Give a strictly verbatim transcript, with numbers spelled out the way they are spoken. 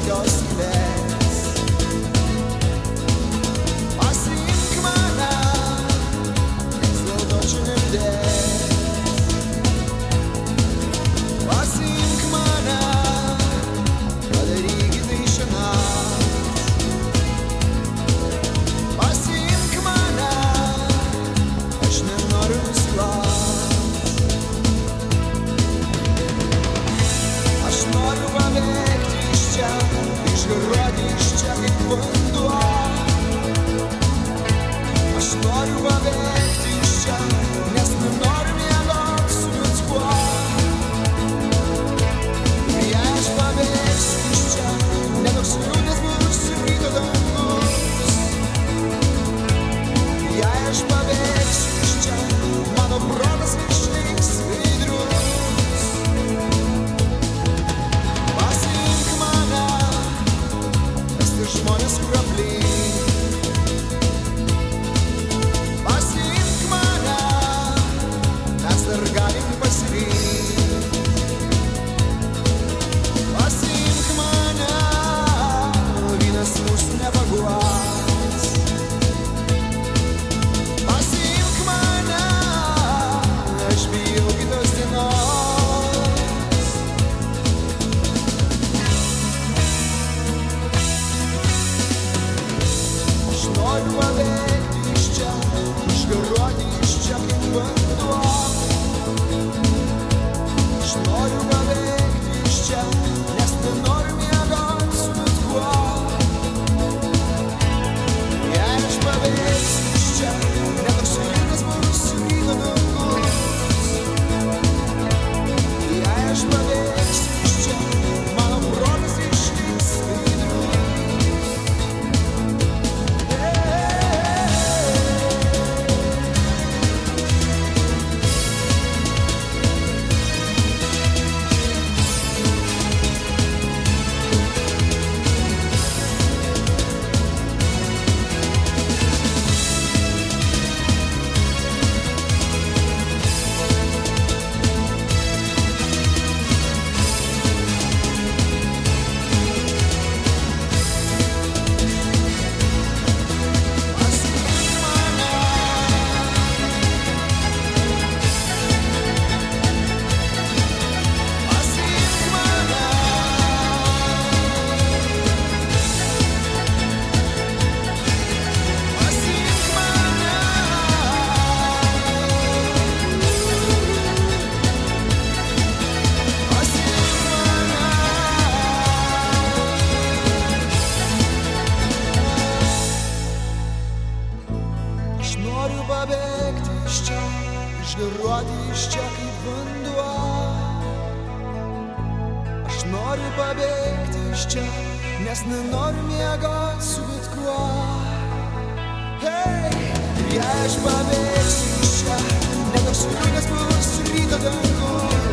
tokios eilės. Pasiimk mane, vis dėlto čia nebdės. Pasiimk mane, padaryk tai šiandien. Pasiimk mane, aš nenoriu nusilaukti. Aš noriu pabėgti iš čia, išgaruoti iš čia kaip vanduo. Aš noriu pabėgti iš čia, nes nenoriu miegot su bet kuo. Jei aš pabėgsiu iš čia, ne toks liūdnas bus ryto dangus. Jei aš pabėgsiu iš čia, mano protas išliks skaidrus. Pasiimk mane, mes tai žmonės kur aplink. Pasiimk mane, mes dar galim pasirinkti. Pasiimk mane, vynas mūsų nepaguos. Pasiimk mane, aš bijau kitos dienos. Aš noriu pabėgti iš čia, išgaruoti iš čia kaip vanduo. Aš noriu pabėgti iš čia, nes nenoriu miegot su bet kuo. Jei aš pabėgsiu iš čia, ne toks liūdnas bus ryto dangus. Jei aš pabėgsiu iš čia, mano protas išliks skaidrus. Aš noriu pabėgti iš čia, išgaruoti iš čia kaip vanduo. Aš noriu pabėgti iš čia, nes nenoriu miegot su bet kuo. Hey! Jei aš pabėgsiu iš čia, ne toks liūdnas bus ryto dangus.